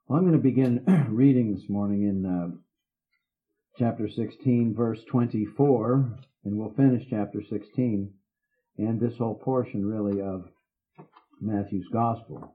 Well, I'm going to begin reading this morning in chapter 16, verse 24, and we'll finish chapter 16 and this whole portion really of Matthew's Gospel.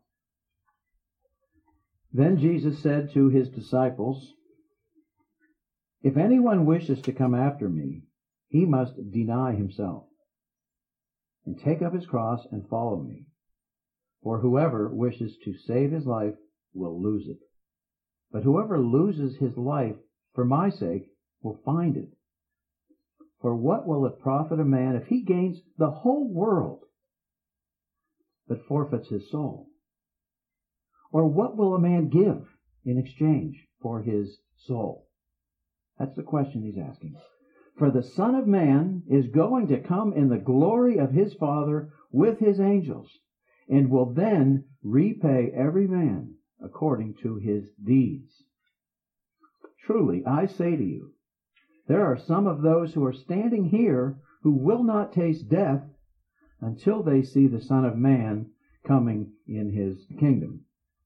Then Jesus said to his disciples, "If anyone wishes to come after me, he must deny himself and take up his cross and follow me. For whoever wishes to save his life will lose it. But whoever loses his life for my sake will find it. For what will it profit a man if he gains the whole world but forfeits his soul? Or what will a man give in exchange for his soul?" That's the question he's asking. "For the Son of Man is going to come in the glory of his Father with his angels, and will then repay every man according to his deeds. Truly, I say to you, there are some of those who are standing here who will not taste death until they see the Son of Man coming in his kingdom."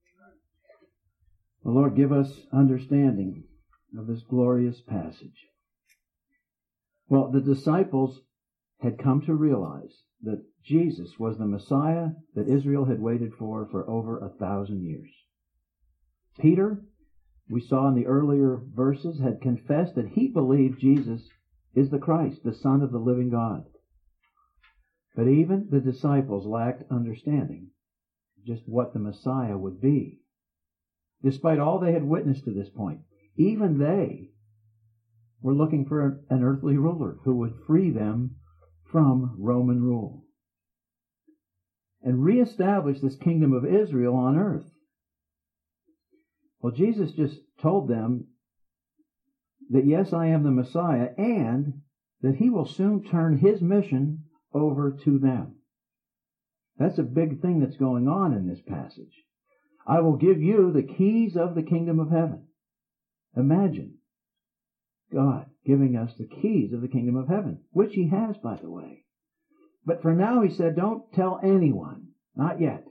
The Lord give us understanding of this glorious passage. Well, the disciples had come to realize that Jesus was the Messiah that Israel had waited for over 1,000 years. Peter, we saw in the earlier verses, had confessed that he believed Jesus is the Christ, the Son of the living God. But even the disciples lacked understanding just what the Messiah would be. Despite all they had witnessed to this point, even they were looking for an earthly ruler who would free them from Roman rule and reestablish this kingdom of Israel on earth. Well, Jesus just told them that yes, I am the Messiah, and that he will soon turn his mission over to them. That's a big thing that's going on in this passage. "I will give you the keys of the kingdom of heaven." Imagine God giving us the keys of the kingdom of heaven, which he has, by the way. But for now, he said, don't tell anyone, not yet.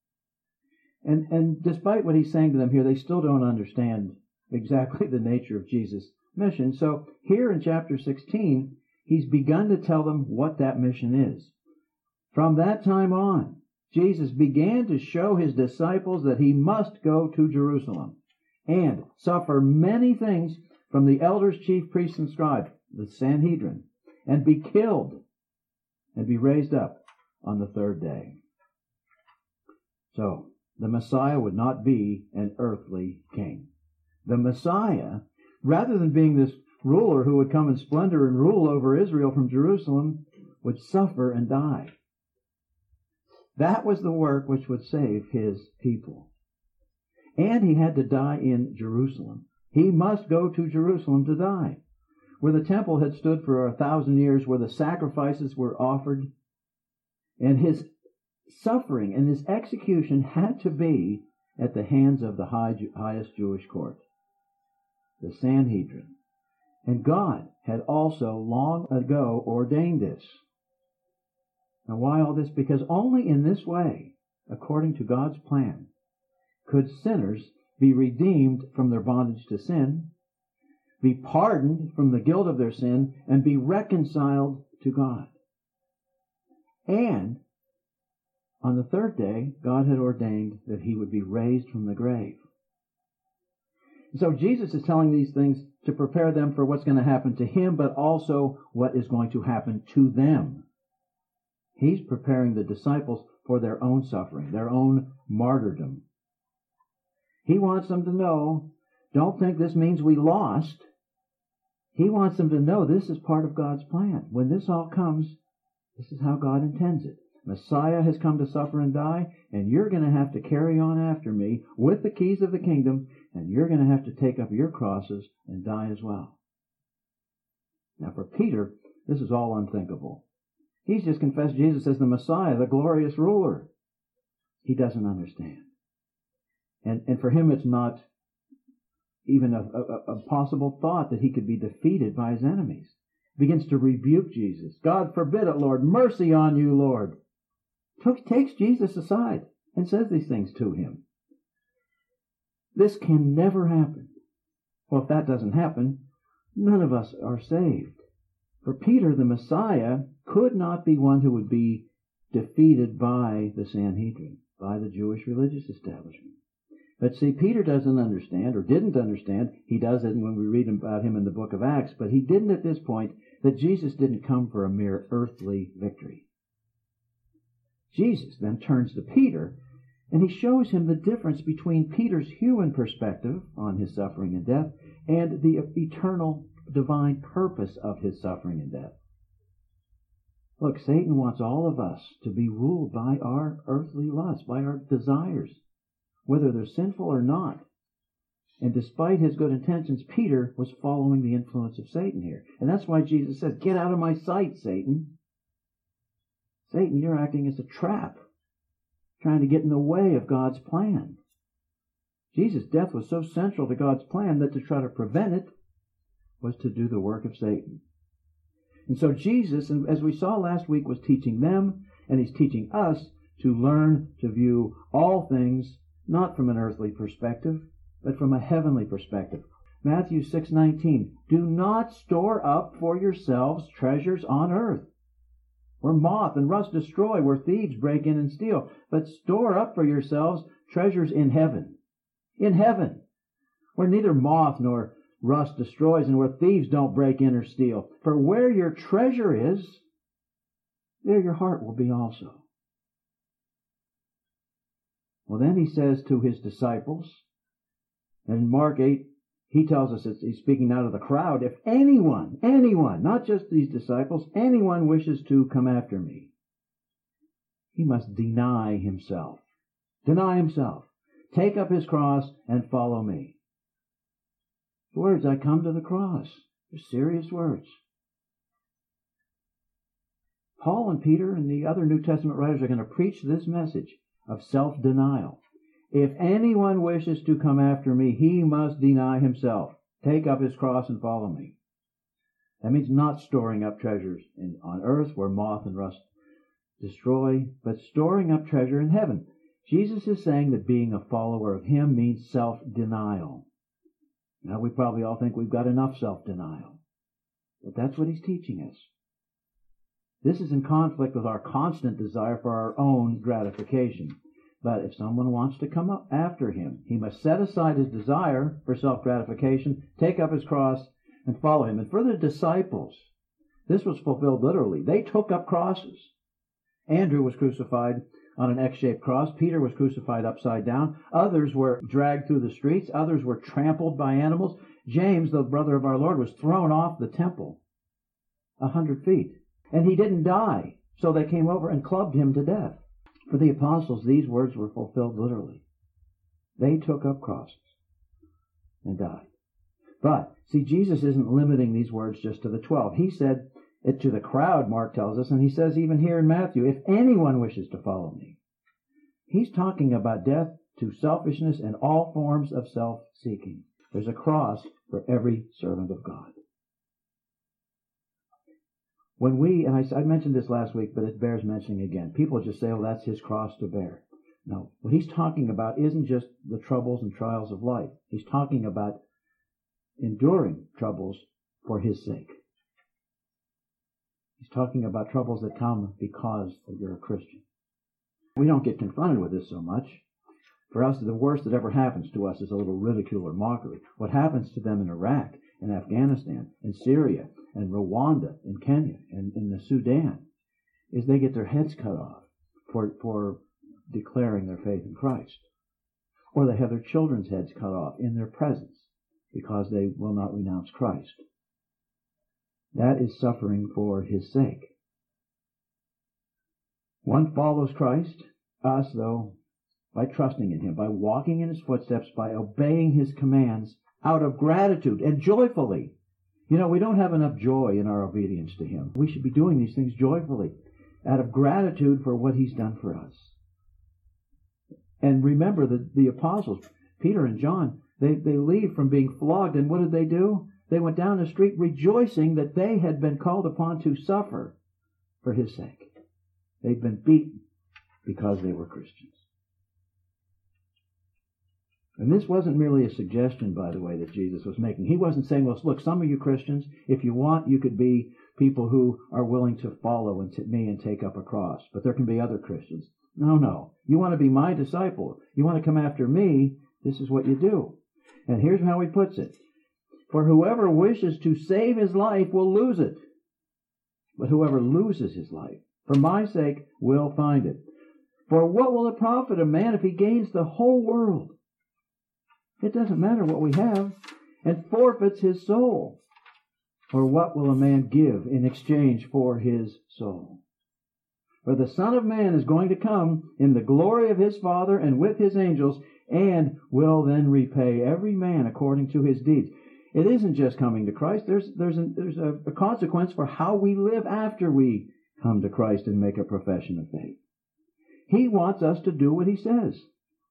And despite what he's saying to them here, they still don't understand exactly the nature of Jesus' mission. So here in chapter 16, he's begun to tell them what that mission is. From that time on, Jesus began to show his disciples that he must go to Jerusalem and suffer many things from the elders, chief priests, and scribes, the Sanhedrin, and be killed and be raised up on the third day. So, the Messiah would not be an earthly king. The Messiah, rather than being this ruler who would come in splendor and rule over Israel from Jerusalem, would suffer and die. That was the work which would save his people. And he had to die in Jerusalem. He must go to Jerusalem to die, where the temple had stood for 1,000 years, where the sacrifices were offered. And his suffering and his execution had to be at the hands of the highest Jewish court, the Sanhedrin. And God had also long ago ordained this. Now, why all this? Because only in this way, according to God's plan, could sinners be redeemed from their bondage to sin, be pardoned from the guilt of their sin, and be reconciled to God. And on the third day, God had ordained that he would be raised from the grave. So Jesus is telling these things to prepare them for what's going to happen to him, but also what is going to happen to them. He's preparing the disciples for their own suffering, their own martyrdom. He wants them to know, don't think this means we lost. He wants them to know this is part of God's plan. When this all comes, this is how God intends it. Messiah has come to suffer and die, and you're going to have to carry on after me with the keys of the kingdom, and you're going to have to take up your crosses and die as well. Now for Peter, this is all unthinkable. He's just confessed Jesus as the Messiah, the glorious ruler. He doesn't understand. And for him, it's not even a possible thought that he could be defeated by his enemies. He begins to rebuke Jesus. God forbid it, Lord. Mercy on you, Lord. Takes Jesus aside and says these things to him. This can never happen. Well, if that doesn't happen, none of us are saved. For Peter, the Messiah could not be one who would be defeated by the Sanhedrin, by the Jewish religious establishment. But see, Peter doesn't understand, or didn't understand. He does it when we read about him in the book of Acts, but he didn't at this point, that Jesus didn't come for a mere earthly victory. Jesus then turns to Peter, and he shows him the difference between Peter's human perspective on his suffering and death and the eternal divine purpose of his suffering and death. Look, Satan wants all of us to be ruled by our earthly lusts, by our desires, whether they're sinful or not. And despite his good intentions, Peter was following the influence of Satan here. And that's why Jesus says, "Get out of my sight, Satan." Satan, you're acting as a trap, trying to get in the way of God's plan. Jesus' death was so central to God's plan that to try to prevent it was to do the work of Satan. And so Jesus, as we saw last week, was teaching them, and he's teaching us to learn to view all things not from an earthly perspective, but from a heavenly perspective. Matthew 6:19, "Do not store up for yourselves treasures on earth, where moth and rust destroy, where thieves break in and steal, but store up for yourselves treasures in heaven." In heaven, where neither moth nor rust destroys, and where thieves don't break in or steal. For where your treasure is, there your heart will be also. Well, then he says to his disciples, and in Mark 8, he tells us, he's speaking out of the crowd, if anyone, not just these disciples, anyone wishes to come after me, he must deny himself. Deny himself. Take up his cross and follow me. Words, I come to the cross. They're serious words. Paul and Peter and the other New Testament writers are going to preach this message of self-denial. If anyone wishes to come after me, he must deny himself, take up his cross and follow me. That means not storing up treasures on earth where moth and rust destroy, but storing up treasure in heaven. Jesus is saying that being a follower of him means self-denial. Now, we probably all think we've got enough self-denial, but that's what he's teaching us. This is in conflict with our constant desire for our own gratification. But if someone wants to come up after him, he must set aside his desire for self-gratification, take up his cross, and follow him. And for the disciples, this was fulfilled literally. They took up crosses. Andrew was crucified on an X-shaped cross. Peter was crucified upside down. Others were dragged through the streets. Others were trampled by animals. James, the brother of our Lord, was thrown off the temple 100 feet. And he didn't die, so they came over and clubbed him to death. For the apostles, these words were fulfilled literally. They took up crosses and died. But, see, Jesus isn't limiting these words just to the 12. He said it to the crowd, Mark tells us, and he says even here in Matthew, if anyone wishes to follow me. He's talking about death to selfishness and all forms of self-seeking. There's a cross for every servant of God. When we, and I mentioned this last week, but it bears mentioning again, people just say, oh, that's his cross to bear. No, what he's talking about isn't just the troubles and trials of life. He's talking about enduring troubles for his sake. He's talking about troubles that come because you're a Christian. We don't get confronted with this so much. For us, the worst that ever happens to us is a little ridicule or mockery. What happens to them in Iraq, in Afghanistan, in Syria, and Rwanda, in Kenya, and in the Sudan, is they get their heads cut off for declaring their faith in Christ. Or they have their children's heads cut off in their presence because they will not renounce Christ. That is suffering for his sake. One follows Christ, us though, by trusting in him, by walking in his footsteps, by obeying his commands out of gratitude and joyfully. You know, we don't have enough joy in our obedience to him. We should be doing these things joyfully, out of gratitude for what he's done for us. And remember that the apostles, Peter and John, they leave from being flogged, and what did they do? They went down the street rejoicing that they had been called upon to suffer for his sake. They'd been beaten because they were Christians. And this wasn't merely a suggestion, by the way, that Jesus was making. He wasn't saying, well, look, some of you Christians, if you want, you could be people who are willing to follow me and take up a cross. But there can be other Christians. No. You want to be my disciple. You want to come after me, this is what you do. And here's how he puts it. For whoever wishes to save his life will lose it. But whoever loses his life, for my sake, will find it. For what will it profit a man if he gains the whole world? It doesn't matter what we have, and forfeits his soul. Or what will a man give in exchange for his soul? For the Son of Man is going to come in the glory of his Father and with his angels, and will then repay every man according to his deeds. It isn't just coming to Christ. There's a consequence for how we live after we come to Christ and make a profession of faith. He wants us to do what he says.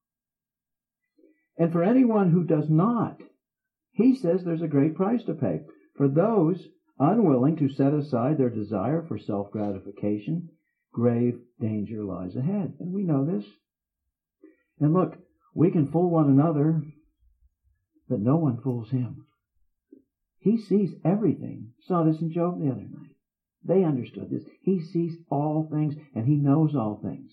And for anyone who does not, he says there's a great price to pay. For those unwilling to set aside their desire for self-gratification, grave danger lies ahead. And we know this. And look, we can fool one another, but no one fools him. He sees everything. Saw this in Job the other night. They understood this. He sees all things, and he knows all things.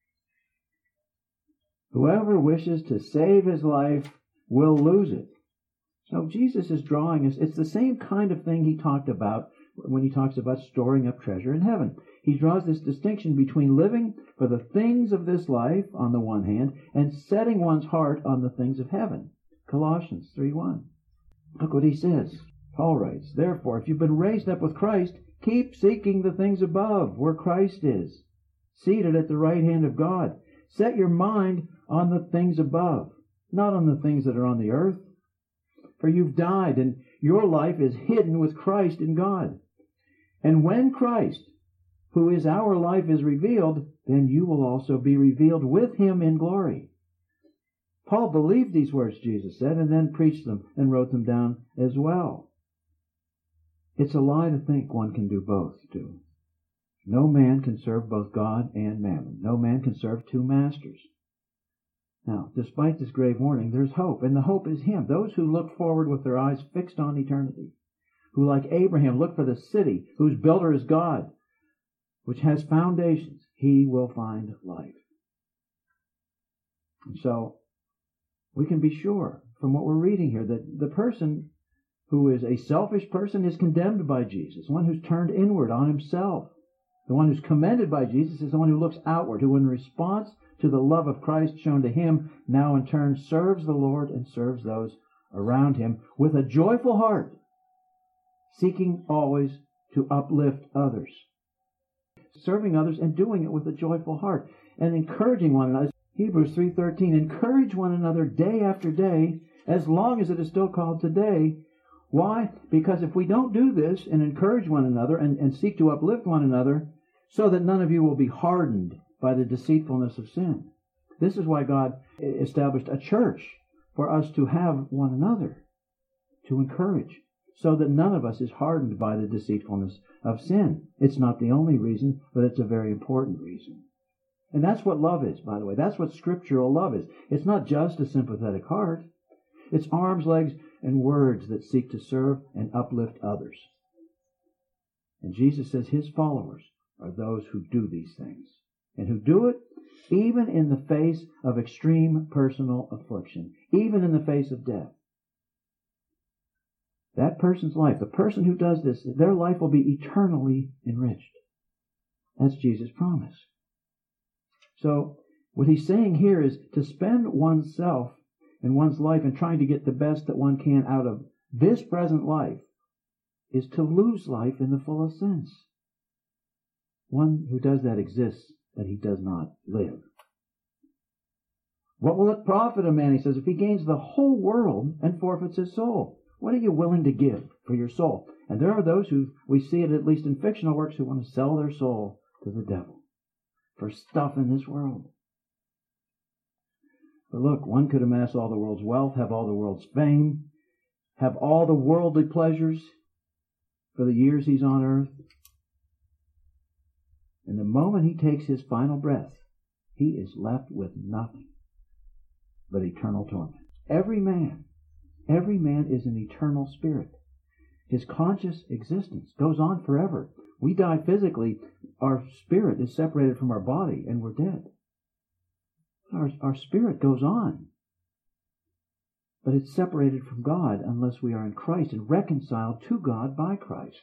Whoever wishes to save his life will lose it. So Jesus is drawing us. It's the same kind of thing he talked about when he talks about storing up treasure in heaven. He draws this distinction between living for the things of this life on the one hand and setting one's heart on the things of heaven. Colossians 3:1. Look what he says. Paul writes, therefore, if you've been raised up with Christ, keep seeking the things above, where Christ is, seated at the right hand of God. Set your mind on the things above, not on the things that are on the earth. For you've died, and your life is hidden with Christ in God. And when Christ, who is our life, is revealed, then you will also be revealed with him in glory. Paul believed these words Jesus said, and then preached them and wrote them down as well. It's a lie to think one can do both, too. No man can serve both God and mammon. No man can serve two masters. Now, despite this grave warning, there's hope, and the hope is him. Those who look forward with their eyes fixed on eternity, who, like Abraham, look for the city whose builder is God, which has foundations, he will find life. And so, we can be sure from what we're reading here that the person who is a selfish person is condemned by Jesus, one who's turned inward on himself. The one who's commended by Jesus is the one who looks outward, who in response to the love of Christ shown to him, now in turn serves the Lord and serves those around him with a joyful heart, seeking always to uplift others. Serving others and doing it with a joyful heart and encouraging one another. Hebrews 3:13, encourage one another day after day, as long as it is still called today. Why? Because if we don't do this and encourage one another and seek to uplift one another, so that none of you will be hardened by the deceitfulness of sin. This is why God established a church, for us to have one another, to encourage, so that none of us is hardened by the deceitfulness of sin. It's not the only reason, but it's a very important reason. And that's what love is, by the way. That's what scriptural love is. It's not just a sympathetic heart. It's arms, legs, and words that seek to serve and uplift others. And Jesus says his followers are those who do these things, and who do it even in the face of extreme personal affliction, even in the face of death. That person's life, the person who does this, their life will be eternally enriched. That's Jesus' promise. So, what he's saying here is to spend oneself and one's life in trying to get the best that one can out of this present life is to lose life in the fullest sense. One who does that exists that he does not live. What will it profit a man, he says, if he gains the whole world and forfeits his soul? What are you willing to give for your soul? And there are those who, we see it at least in fictional works, who want to sell their soul to the devil for stuff in this world. But look, one could amass all the world's wealth, have all the world's fame, have all the worldly pleasures for the years he's on earth. And the moment he takes his final breath, he is left with nothing but eternal torment. Every man is an eternal spirit. His conscious existence goes on forever. We die physically, our spirit is separated from our body, and we're dead. Our spirit goes on. But it's separated from God unless we are in Christ and reconciled to God by Christ.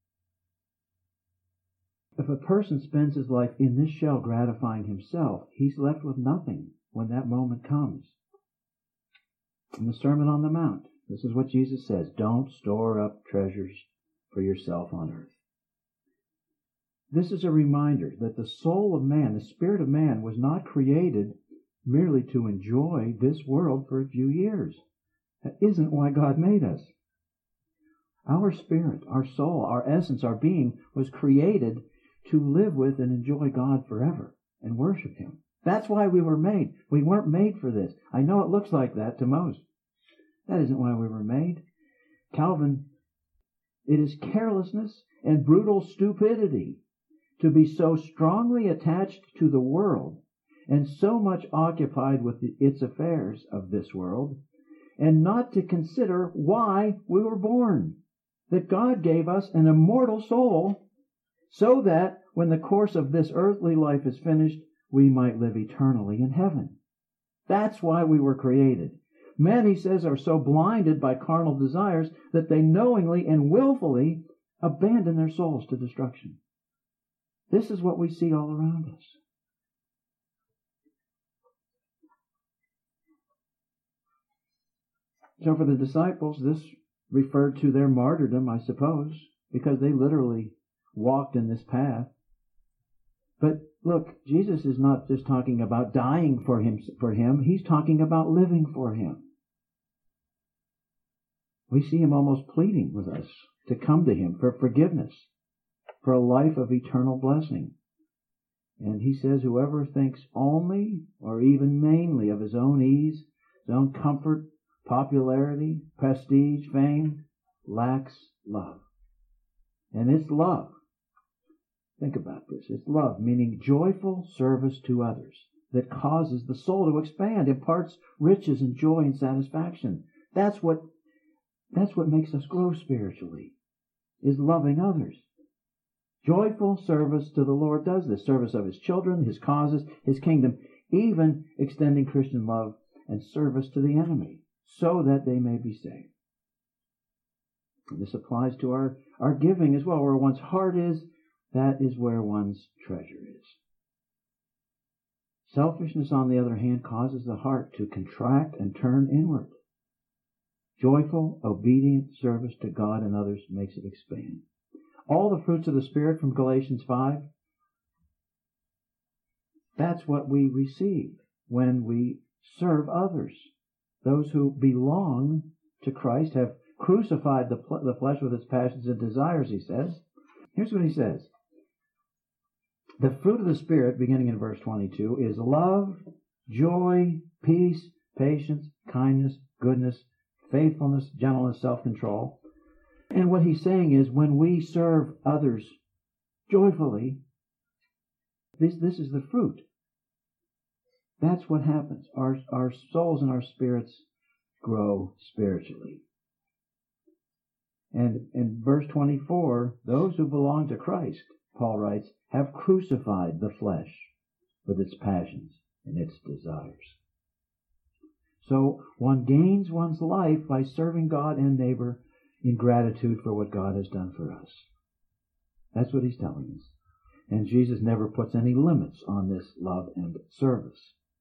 If a person spends his life in this shell gratifying himself, he's left with nothing when that moment comes. In the Sermon on the Mount, this is what Jesus says: don't store up treasures for yourself on earth. This is a reminder that the soul of man, the spirit of man, was not created merely to enjoy this world for a few years. That isn't why God made us. Our spirit, our soul, our essence, our being was created to live with and enjoy God forever and worship Him. That's why we were made. We weren't made for this. I know it looks like that to most. That isn't why we were made. Calvin, it is carelessness and brutal stupidity to be so strongly attached to the world and so much occupied with its affairs of this world, and not to consider why we were born. That God gave us an immortal soul so that when the course of this earthly life is finished, we might live eternally in heaven. That's why we were created. Men, he says, are so blinded by carnal desires that they knowingly and willfully abandon their souls to destruction. This is what we see all around us. So for the disciples, this referred to their martyrdom, I suppose, because they literally walked in this path. But look, Jesus is not just talking about dying for him. He's talking about living for Him. We see Him almost pleading with us to come to Him for forgiveness, for a life of eternal blessing. And He says, whoever thinks only or even mainly of his own ease, his own comfort, popularity, prestige, fame, lacks love. And it's love. Think about this. It's love, meaning joyful service to others, that causes the soul to expand, imparts riches and joy and satisfaction. That's what makes us grow spiritually, is loving others. Joyful service to the Lord does this. Service of His children, His causes, His kingdom, even extending Christian love and service to the enemy, so that they may be saved. And this applies to our giving as well. Where one's heart is, that is where one's treasure is. Selfishness, on the other hand, causes the heart to contract and turn inward. Joyful, obedient service to God and others makes it expand. All the fruits of the Spirit from Galatians 5, that's what we receive when we serve others. Those who belong to Christ have crucified the flesh with its passions and desires, he says. Here's what he says. The fruit of the Spirit, beginning in verse 22, is love, joy, peace, patience, kindness, goodness, faithfulness, gentleness, self-control. And what he's saying is when we serve others joyfully, this is the fruit. That's what happens. Our souls and our spirits grow spiritually. And in verse 24, those who belong to Christ, Paul writes, have crucified the flesh with its passions and its desires. So one gains one's life by serving God and neighbor in gratitude for what God has done for us. That's what he's telling us. And Jesus never puts any limits on this love and service.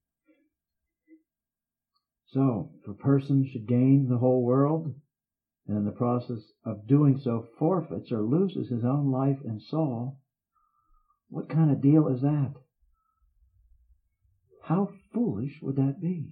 So, if a person should gain the whole world, and in the process of doing so forfeits or loses his own life and soul, what kind of deal is that? How foolish would that be?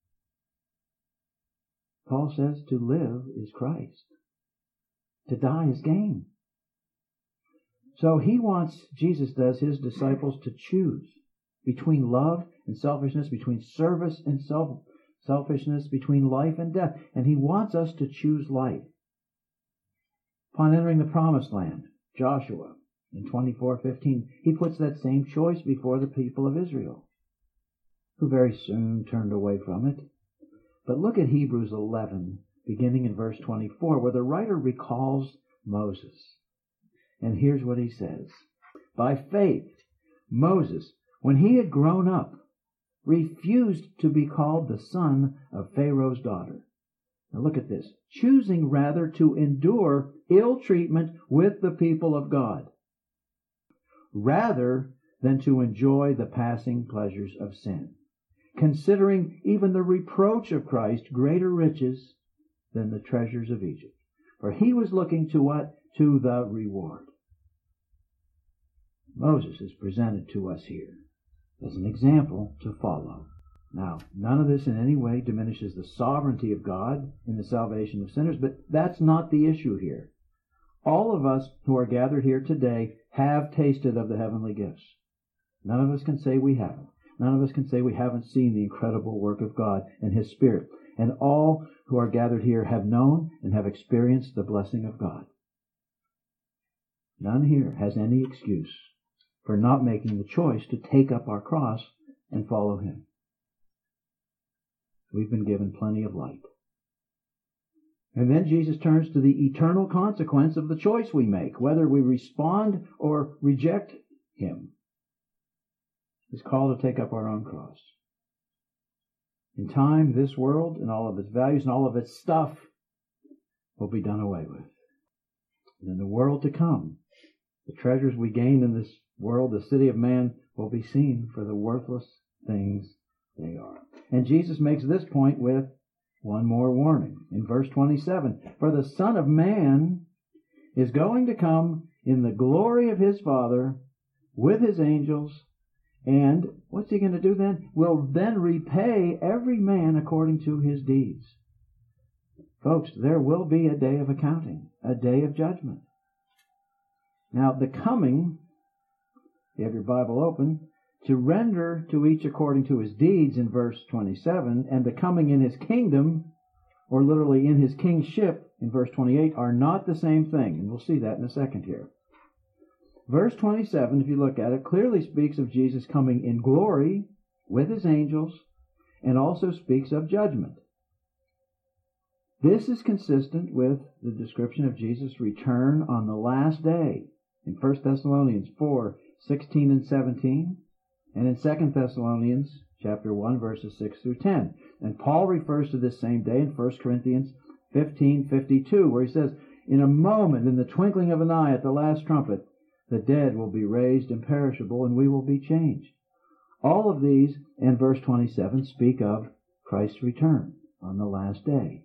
Paul says to live is Christ. To die is gain. So he wants, Jesus does, his disciples to choose between love and selfishness, between service and selfishness, between life and death. And he wants us to choose life. Upon entering the promised land, Joshua, in 24:15, he puts that same choice before the people of Israel, who very soon turned away from it. But look at Hebrews 11, beginning in verse 24, where the writer recalls Moses. And here's what he says. By faith, Moses, when he had grown up, refused to be called the son of Pharaoh's daughter. Now look at this. Choosing rather to endure ill treatment with the people of God, rather than to enjoy the passing pleasures of sin, considering even the reproach of Christ greater riches than the treasures of Egypt. For he was looking to what? To the reward. Moses is presented to us here as an example to follow. Now, none of this in any way diminishes the sovereignty of God in the salvation of sinners, but that's not the issue here. All of us who are gathered here today have tasted of the heavenly gifts. None of us can say we haven't. None of us can say we haven't seen the incredible work of God and His Spirit. And all who are gathered here have known and have experienced the blessing of God. None here has any excuse for not making the choice to take up our cross and follow Him. We've been given plenty of light. And then Jesus turns to the eternal consequence of the choice we make, whether we respond or reject Him. His call to take up our own cross. In time, this world and all of its values and all of its stuff will be done away with. And in the world to come, the treasures we gain in this world, the city of man, will be seen for the worthless things they are. And Jesus makes this point with one more warning. In verse 27, for the Son of Man is going to come in the glory of His Father with His angels, and what's He going to do then? Will then repay every man according to his deeds. Folks, there will be a day of accounting, a day of judgment. Now, the coming, if you have your Bible open, to render to each according to his deeds in verse 27, and the coming in His kingdom, or literally in His kingship in verse 28, are not the same thing. And we'll see that in a second here. Verse 27, if you look at it, clearly speaks of Jesus coming in glory with His angels, and also speaks of judgment. This is consistent with the description of Jesus' return on the last day in 1 Thessalonians 4, 16 and 17, and in 2 Thessalonians chapter 1, verses 6 through 10. And Paul refers to this same day in 1 Corinthians 15:52, where he says, in a moment, in the twinkling of an eye, at the last trumpet, the dead will be raised imperishable, and we will be changed. All of these, in verse 27, speak of Christ's return on the last day.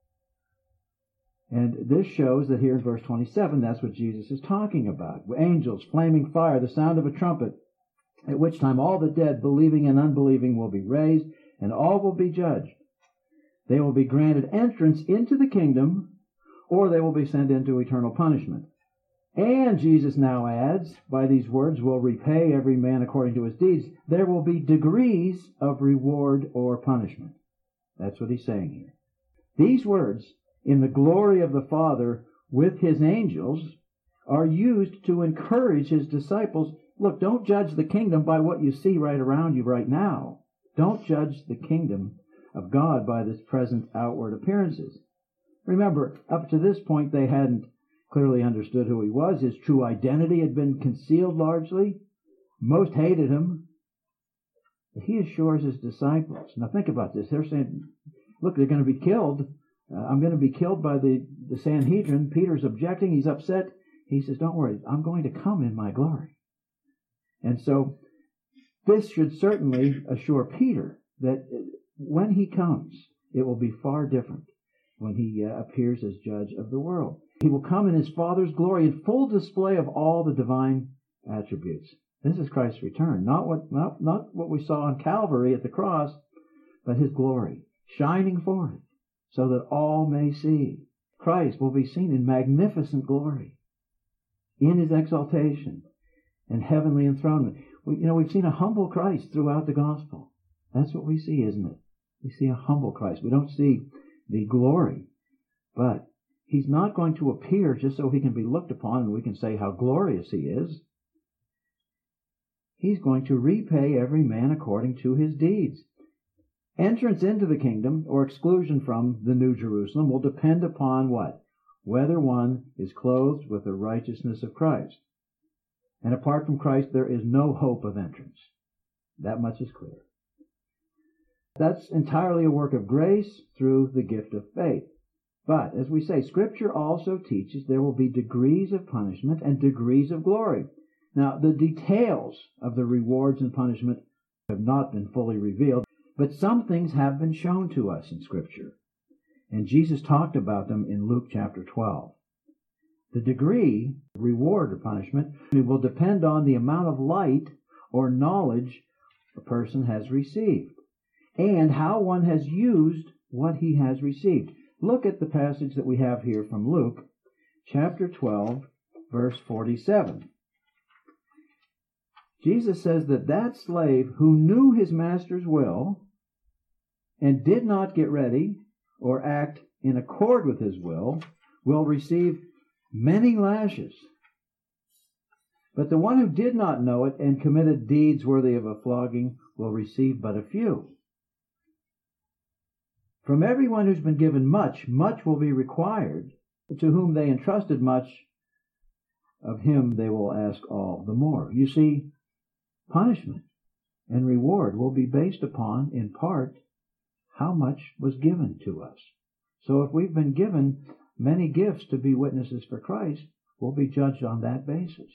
And this shows that here in verse 27, that's what Jesus is talking about. Angels, flaming fire, the sound of a trumpet, at which time all the dead, believing and unbelieving, will be raised, and all will be judged. They will be granted entrance into the kingdom, or they will be sent into eternal punishment. And Jesus now adds, by these words, will repay every man according to his deeds. There will be degrees of reward or punishment. That's what he's saying here. These words, in the glory of the Father with His angels, are used to encourage His disciples. Look, don't judge the kingdom by what you see right around you right now. Don't judge the kingdom of God by this present outward appearances. Remember, up to this point they hadn't clearly understood who He was. His true identity had been concealed largely. Most hated Him. But He assures His disciples. Now think about this. They're saying, look, they're going to be killed. I'm going to be killed by the Sanhedrin. Peter's objecting. He's upset. He says, don't worry, I'm going to come in my glory. And so this should certainly assure Peter that when He comes, it will be far different when He appears as judge of the world. He will come in His Father's glory in full display of all the divine attributes. This is Christ's return, not what we saw on Calvary at the cross, but His glory shining forth so that all may see. Christ will be seen in magnificent glory, in His exaltation and heavenly enthronement. We've seen a humble Christ throughout the gospel. That's what we see, isn't it? We see a humble Christ. We don't see the glory, but He's not going to appear just so He can be looked upon and we can say how glorious He is. He's going to repay every man according to his deeds. Entrance into the kingdom or exclusion from the New Jerusalem will depend upon what? Whether one is clothed with the righteousness of Christ. And apart from Christ, there is no hope of entrance. That much is clear. That's entirely a work of grace through the gift of faith. But, as we say, Scripture also teaches there will be degrees of punishment and degrees of glory. Now, the details of the rewards and punishment have not been fully revealed, but some things have been shown to us in Scripture. And Jesus talked about them in Luke chapter 12. The degree, reward or punishment, will depend on the amount of light or knowledge a person has received, and how one has used what he has received. Look at the passage that we have here from Luke, chapter 12, verse 47. Jesus says that slave who knew his master's will and did not get ready or act in accord with his will receive many lashes. But the one who did not know it and committed deeds worthy of a flogging will receive but a few. From everyone who's been given much, much will be required. To whom they entrusted much, of him they will ask all the more. You see, punishment and reward will be based upon, in part, how much was given to us. So if we've been given many gifts to be witnesses for Christ, we'll be judged on that basis.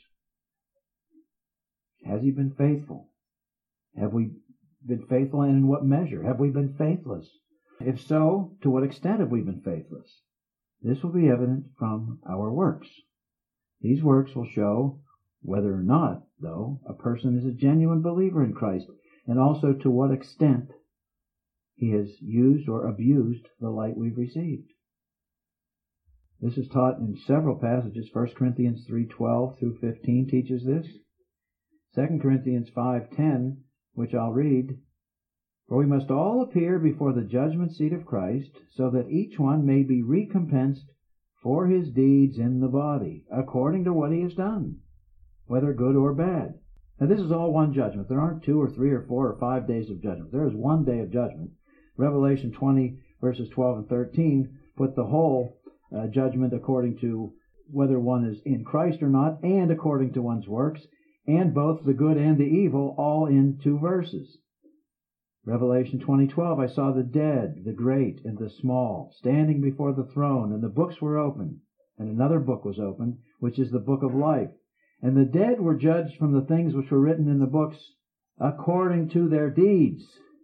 Has he been faithful? Have we been faithful, and in what measure? Have we been faithless? If so, to what extent have we been faithless? This will be evident from our works. These works will show whether or not, though, a person is a genuine believer in Christ, and also to what extent he has used or abused the light we've received. This is taught in several passages. 1 Corinthians 3:12 through 15 teaches this. 2 Corinthians 5:10, which I'll read, "For we must all appear before the judgment seat of Christ, so that each one may be recompensed for his deeds in the body, according to what he has done, whether good or bad." Now this is all one judgment. There aren't 2 or 3 or 4 or 5 days of judgment. There is one day of judgment. Revelation 20 verses 12 and 13 put the whole judgment according to whether one is in Christ or not, and according to one's works, and both the good and the evil, all in 2 verses. Revelation 20:12, "I saw the dead, the great and the small, standing before the throne, and the books were opened, and another book was opened, which is the book of life. And the dead were judged from the things which were written in the books according to their deeds."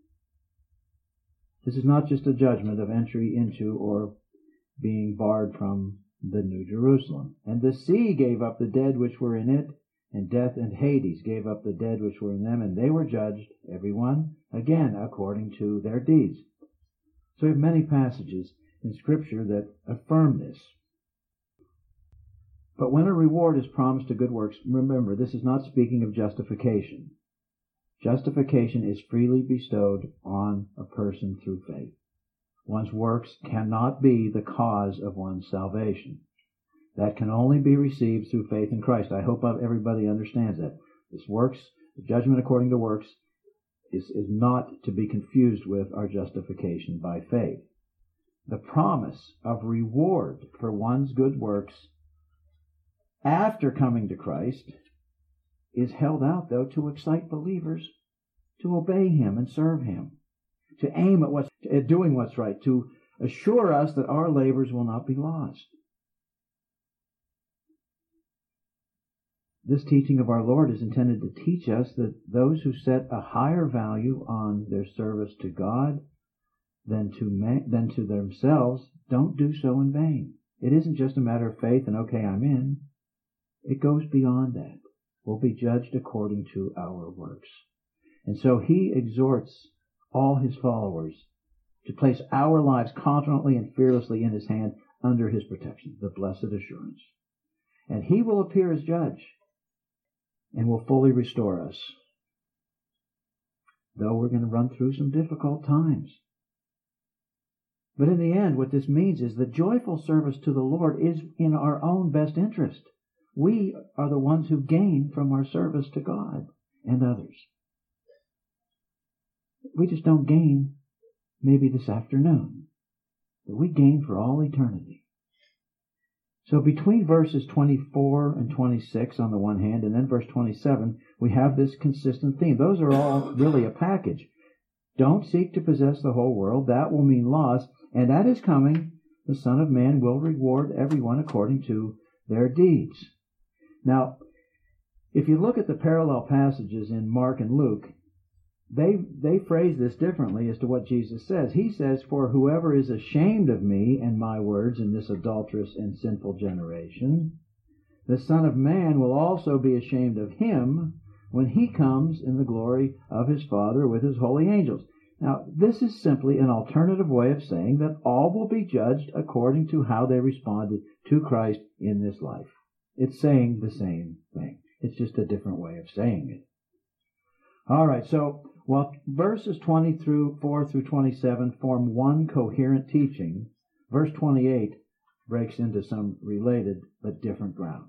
This is not just a judgment of entry into or being barred from the New Jerusalem. "And the sea gave up the dead which were in it, and death and Hades gave up the dead which were in them, and they were judged, every one, again, according to their deeds." So we have many passages in Scripture that affirm this. But when a reward is promised to good works, remember, this is not speaking of justification. Justification is freely bestowed on a person through faith. One's works cannot be the cause of one's salvation. That can only be received through faith in Christ. I hope everybody understands that. This works, the judgment according to works, is not to be confused with our justification by faith. The promise of reward for one's good works after coming to Christ is held out, though, to excite believers to obey Him and serve Him, to aim at doing what's right, to assure us that our labors will not be lost. This teaching of our Lord is intended to teach us that those who set a higher value on their service to God than to themselves don't do so in vain. It isn't just a matter of faith and, okay, I'm in. It goes beyond that. We'll be judged according to our works. And so He exhorts all His followers to place our lives confidently and fearlessly in His hand under His protection, the blessed assurance. And He will appear as judge and will fully restore us, though we're going to run through some difficult times. But in the end, what this means is that joyful service to the Lord is in our own best interest. We are the ones who gain from our service to God and others. We just don't gain maybe this afternoon, that we gain for all eternity. So between verses 24 and 26 on the one hand, and then verse 27, we have this consistent theme. Those are all really a package. Don't seek to possess the whole world. That will mean loss. And at his coming, the Son of Man will reward everyone according to their deeds. Now, if you look at the parallel passages in Mark and Luke, they phrase this differently as to what Jesus says. He says, "For whoever is ashamed of me and my words in this adulterous and sinful generation, the Son of Man will also be ashamed of him when he comes in the glory of his Father with his holy angels." Now, this is simply an alternative way of saying that all will be judged according to how they responded to Christ in this life. It's saying the same thing. It's just a different way of saying it. All right, so while verses 24 through 27 form one coherent teaching, verse 28 breaks into some related but different ground.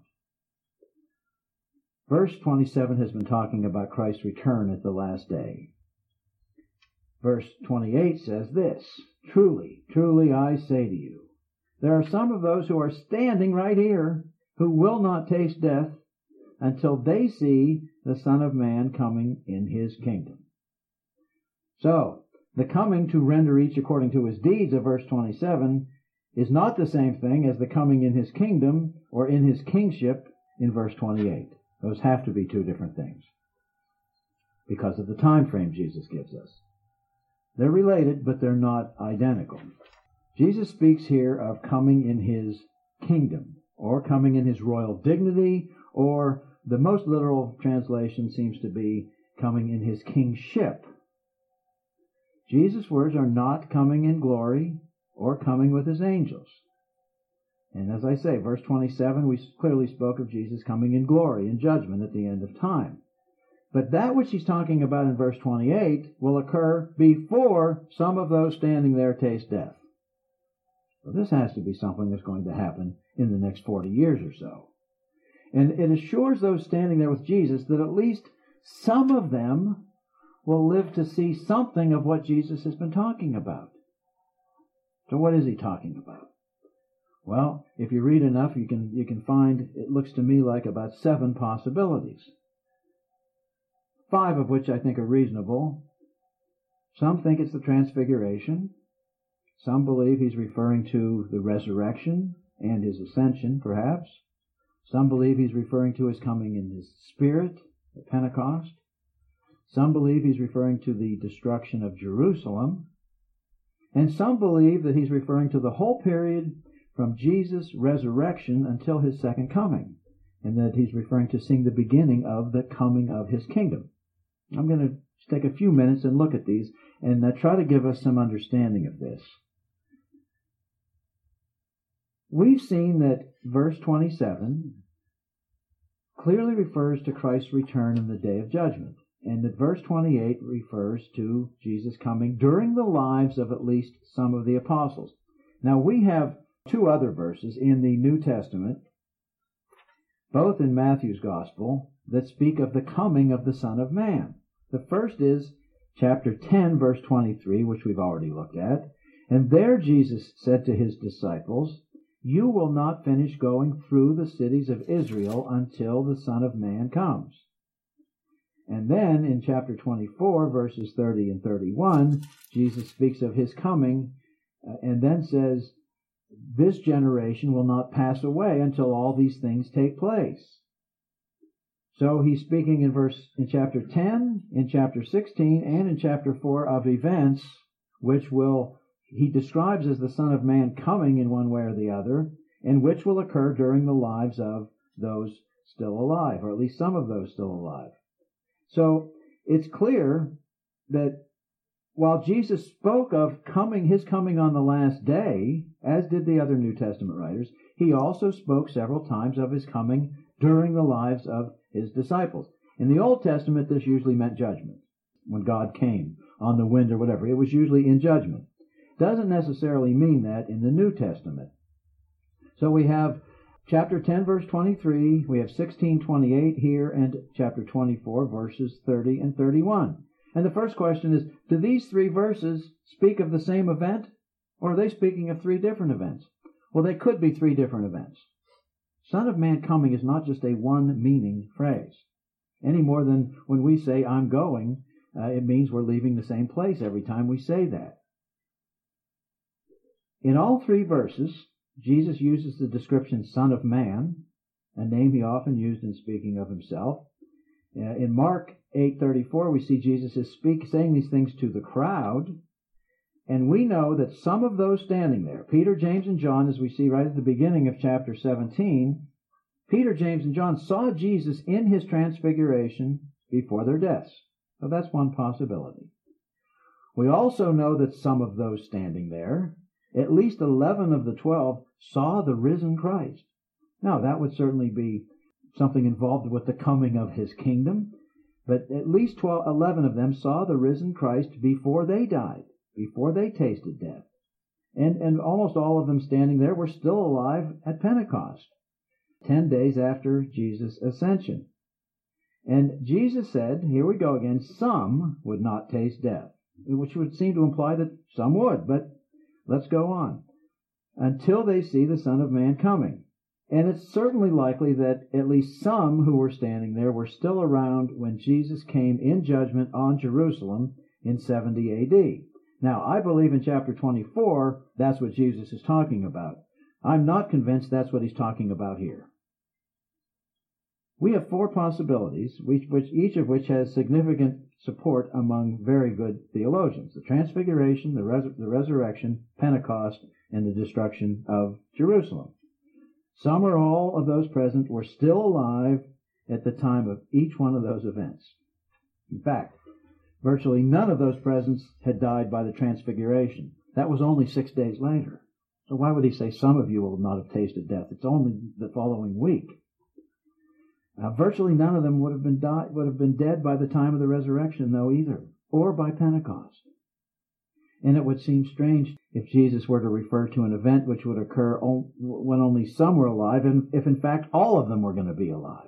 Verse 27 has been talking about Christ's return at the last day. Verse 28 says this, "Truly, truly I say to you, there are some of those who are standing right here who will not taste death until they see the Son of Man coming in his kingdom." So, the coming to render each according to his deeds of verse 27 is not the same thing as the coming in his kingdom or in his kingship in verse 28. Those have to be two different things because of the time frame Jesus gives us. They're related, but they're not identical. Jesus speaks here of coming in his kingdom, or coming in his royal dignity, or the most literal translation seems to be coming in his kingship. Jesus' words are not coming in glory or coming with his angels. And as I say, verse 27, we clearly spoke of Jesus coming in glory and judgment at the end of time. But that which he's talking about in verse 28 will occur before some of those standing there taste death. So this has to be something that's going to happen in the next 40 years or so. And it assures those standing there with Jesus that at least some of them will live to see something of what Jesus has been talking about. So what is he talking about? Well, if you read enough, you can find, it looks to me like about 7 possibilities. 5 of which I think are reasonable. Some think it's the transfiguration. Some believe he's referring to the resurrection and his ascension, perhaps. Some believe he's referring to his coming in his spirit at Pentecost. Some believe he's referring to the destruction of Jerusalem. And some believe that he's referring to the whole period from Jesus' resurrection until his second coming, and that he's referring to seeing the beginning of the coming of his kingdom. I'm going to take a few minutes and look at these and try to give us some understanding of this. We've seen that verse 27 clearly refers to Christ's return in the day of judgment, and that verse 28 refers to Jesus coming during the lives of at least some of the apostles. Now we have 2 other verses in the New Testament, both in Matthew's Gospel, that speak of the coming of the Son of Man. The first is chapter 10, verse 23, which we've already looked at. And there Jesus said to his disciples, "You will not finish going through the cities of Israel until the Son of Man comes." And then in chapter 24, verses 30 and 31, Jesus speaks of his coming and then says, "This generation will not pass away until all these things take place." So he's speaking in chapter 10, in chapter 16, and in chapter 4 of events which he describes as the Son of Man coming in one way or the other, and which will occur during the lives of those still alive, or at least some of those still alive. So it's clear that while Jesus spoke of his coming on the last day, as did the other New Testament writers, he also spoke several times of his coming during the lives of his disciples. In the Old Testament, this usually meant judgment. When God came on the wind or whatever, it was usually in judgment. Doesn't necessarily mean that in the New Testament. So we have chapter 10, verse 23, we have 16:28 here, and chapter 24, verses 30 and 31. And the first question is, do these three verses speak of the same event, or are they speaking of three different events? Well, they could be three different events. Son of Man coming is not just a one-meaning phrase, any more than when we say, I'm going, it means we're leaving the same place every time we say that. In all three verses, Jesus uses the description Son of Man, a name he often used in speaking of himself. In Mark 8:34, we see Jesus is saying these things to the crowd, and we know that some of those standing there, Peter, James, and John, as we see right at the beginning of chapter 17, Peter, James, and John saw Jesus in his transfiguration before their deaths. So that's one possibility. We also know that some of those standing there, at least 11 of the 12, saw the risen Christ. Now, that would certainly be something involved with the coming of his kingdom, but at least 11 of them saw the risen Christ before they died, before they tasted death. And almost all of them standing there were still alive at Pentecost, 10 days after Jesus' ascension. And Jesus said, here we go again, some would not taste death, which would seem to imply that some would, but let's go on. Until they see the Son of Man coming. And it's certainly likely that at least some who were standing there were still around when Jesus came in judgment on Jerusalem in 70 A.D. Now, I believe in chapter 24, that's what Jesus is talking about. I'm not convinced that's what he's talking about here. We have four possibilities, each of which has significant support among very good theologians. The Transfiguration, the Resurrection, Pentecost, and the destruction of Jerusalem. Some or all of those present were still alive at the time of each one of those events. In fact, virtually none of those present had died by the Transfiguration. That was only 6 days later. So why would he say some of you will not have tasted death? It's only the following week. Virtually none of them would have been dead by the time of the resurrection, though, either, or by Pentecost. And it would seem strange if Jesus were to refer to an event which would occur when only some were alive, and if in fact all of them were going to be alive.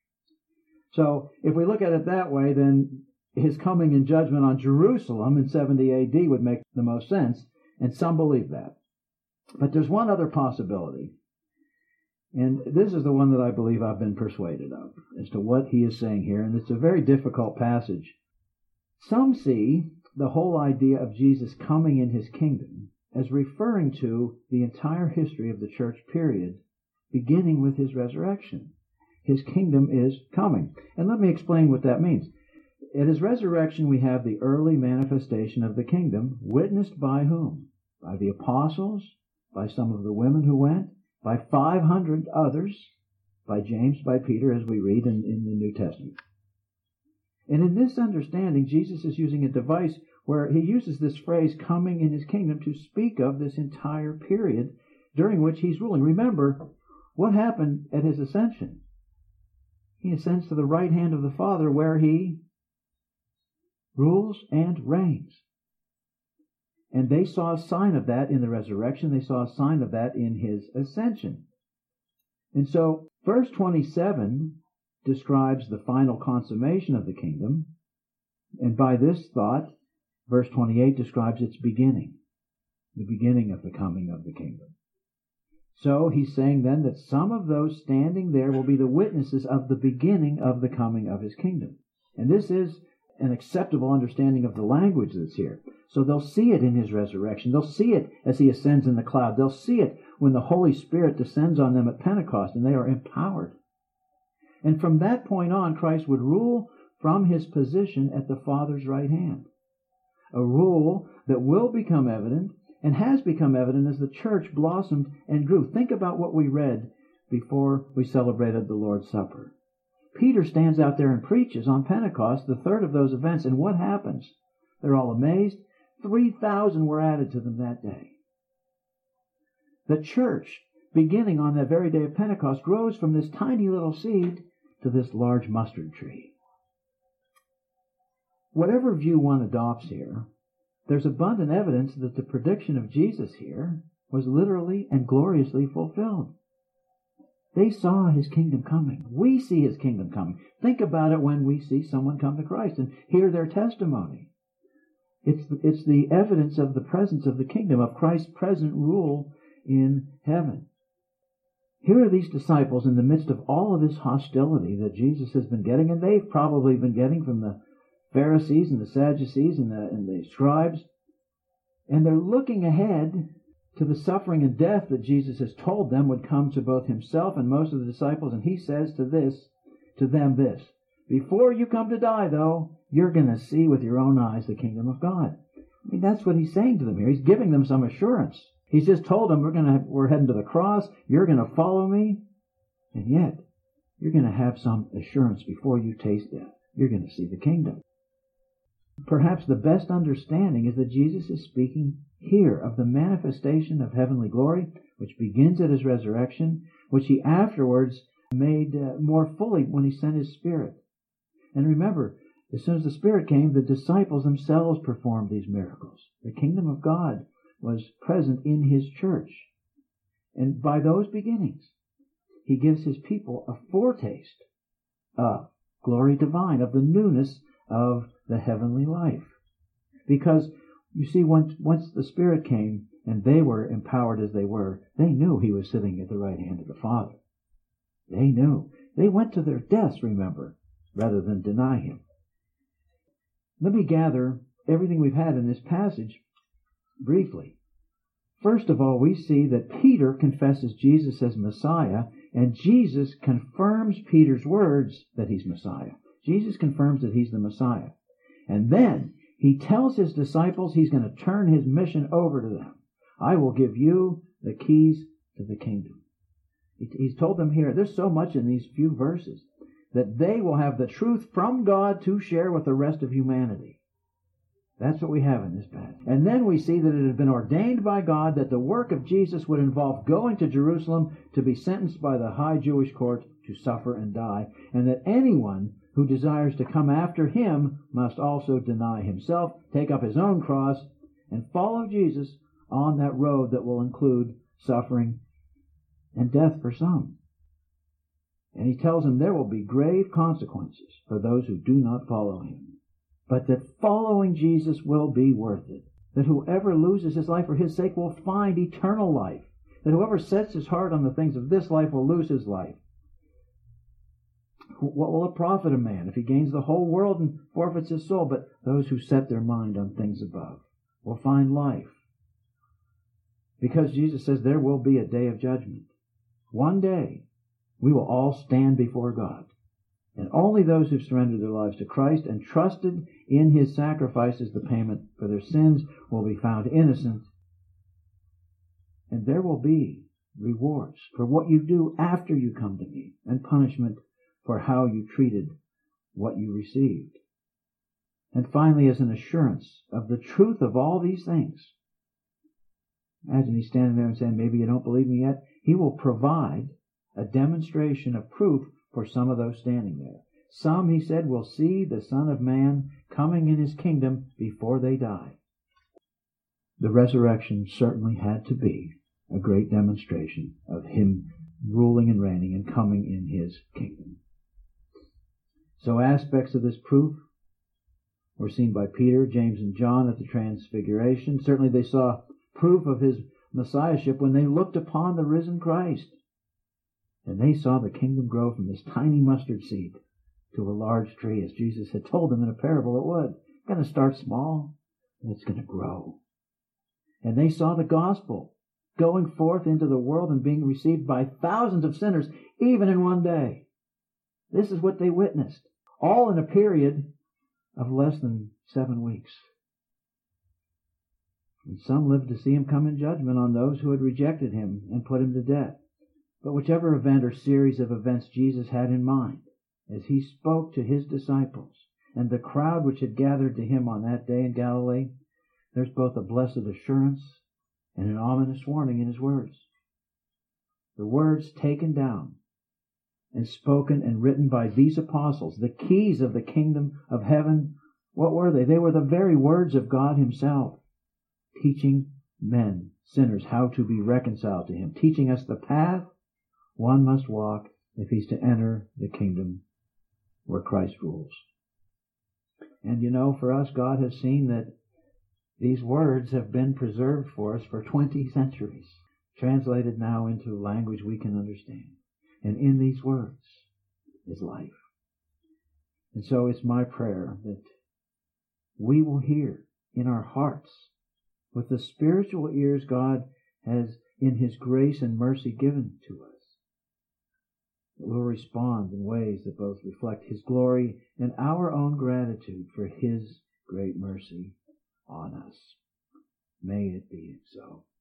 So if we look at it that way, then his coming in judgment on Jerusalem in 70 A.D. would make the most sense, and some believe that. But there's one other possibility, and this is the one that I believe I've been persuaded of, as to what he is saying here, and it's a very difficult passage. Some see the whole idea of Jesus coming in his kingdom as referring to the entire history of the church period, beginning with his resurrection. His kingdom is coming. And let me explain what that means. At his resurrection, we have the early manifestation of the kingdom, witnessed by whom? By the apostles, by some of the women who went, by 500 others, by James, by Peter, as we read in the New Testament. And in this understanding, Jesus is using a device where he uses this phrase, coming in his kingdom, to speak of this entire period during which he's ruling. Remember, what happened at his ascension? He ascends to the right hand of the Father, where he rules and reigns. And they saw a sign of that in the resurrection. They saw a sign of that in his ascension. And so, verse 27 describes the final consummation of the kingdom. And by this thought, verse 28 describes its beginning, the beginning of the coming of the kingdom. So he's saying then that some of those standing there will be the witnesses of the beginning of the coming of his kingdom. And this is an acceptable understanding of the language that's here. So they'll see it in his resurrection. They'll see it as he ascends in the cloud. They'll see it when the Holy Spirit descends on them at Pentecost and they are empowered. And from that point on, Christ would rule from his position at the Father's right hand. A rule that will become evident and has become evident as the church blossomed and grew. Think about what we read before we celebrated the Lord's Supper. Peter stands out there and preaches on Pentecost, the third of those events, and what happens? They're all amazed. 3,000 were added to them that day. The church, beginning on that very day of Pentecost, grows from this tiny little seed to this large mustard tree. Whatever view one adopts here, there's abundant evidence that the prediction of Jesus here was literally and gloriously fulfilled. They saw his kingdom coming. We see his kingdom coming. Think about it when we see someone come to Christ and hear their testimony. It's the evidence of the presence of the kingdom, of Christ's present rule in heaven. Here are these disciples in the midst of all of this hostility that Jesus has been getting, and they've probably been getting from the Pharisees and the Sadducees and the scribes. And they're looking ahead to the suffering and death that Jesus has told them would come to both himself and most of the disciples. And he says to them this, before you come to die, though, you're going to see with your own eyes the kingdom of God. I mean, that's what he's saying to them here. He's giving them some assurance. He's just told them, we're heading to the cross. You're going to follow me. And yet, you're going to have some assurance before you taste death. You're going to see the kingdom. Perhaps the best understanding is that Jesus is speaking here of the manifestation of heavenly glory, which begins at his resurrection, which he afterwards made more fully when he sent his Spirit. And remember, as soon as the Spirit came, the disciples themselves performed these miracles. The kingdom of God was present in his church. And by those beginnings, he gives his people a foretaste of glory divine, of the newness of the heavenly life. Because, you see, once the Spirit came and they were empowered as they were, they knew he was sitting at the right hand of the Father. They knew. They went to their deaths, remember, rather than deny him. Let me gather everything we've had in this passage briefly. First of all, we see that Peter confesses Jesus as Messiah, and Jesus confirms Peter's words that he's Messiah. Jesus confirms that he's the Messiah. And then he tells his disciples he's going to turn his mission over to them. I will give you the keys to the kingdom. He's told them here, there's so much in these few verses, that they will have the truth from God to share with the rest of humanity. That's what we have in this passage. And then we see that it had been ordained by God that the work of Jesus would involve going to Jerusalem to be sentenced by the high Jewish court to suffer and die, and that anyone who desires to come after him must also deny himself, take up his own cross, and follow Jesus on that road that will include suffering and death for some. And he tells them there will be grave consequences for those who do not follow him, but that following Jesus will be worth it, that whoever loses his life for his sake will find eternal life, that whoever sets his heart on the things of this life will lose his life. What will it profit a man if he gains the whole world and forfeits his soul? But those who set their mind on things above will find life. Because Jesus says there will be a day of judgment. One day, we will all stand before God. And only those who've surrendered their lives to Christ and trusted in his sacrifice as the payment for their sins will be found innocent. And there will be rewards for what you do after you come to me, and punishment for how you treated what you received. And finally, as an assurance of the truth of all these things, imagine he's standing there and saying, maybe you don't believe me yet. He will provide a demonstration of proof for some of those standing there. Some, he said, will see the Son of Man coming in his kingdom before they die. The resurrection certainly had to be a great demonstration of him ruling and reigning and coming in his kingdom. So aspects of this proof were seen by Peter, James, and John at the Transfiguration. Certainly they saw proof of his Messiahship when they looked upon the risen Christ. And they saw the kingdom grow from this tiny mustard seed to a large tree, as Jesus had told them in a parable it would. It's going to start small, and it's going to grow. And they saw the gospel going forth into the world and being received by thousands of sinners, even in one day. This is what they witnessed, all in a period of less than 7 weeks. And some lived to see him come in judgment on those who had rejected him and put him to death. But whichever event or series of events Jesus had in mind, as he spoke to his disciples and the crowd which had gathered to him on that day in Galilee, there's both a blessed assurance and an ominous warning in his words. The words taken down and spoken and written by these apostles, the keys of the kingdom of heaven, what were they? They were the very words of God himself, teaching men, sinners, how to be reconciled to him, teaching us the path one must walk if he's to enter the kingdom where Christ rules. And for us, God has seen that these words have been preserved for us for 20 centuries, translated now into language we can understand. And in these words is life. And so it's my prayer that we will hear in our hearts, with the spiritual ears God has in His grace and mercy given to us, that we'll respond in ways that both reflect His glory and our own gratitude for His great mercy on us. May it be so.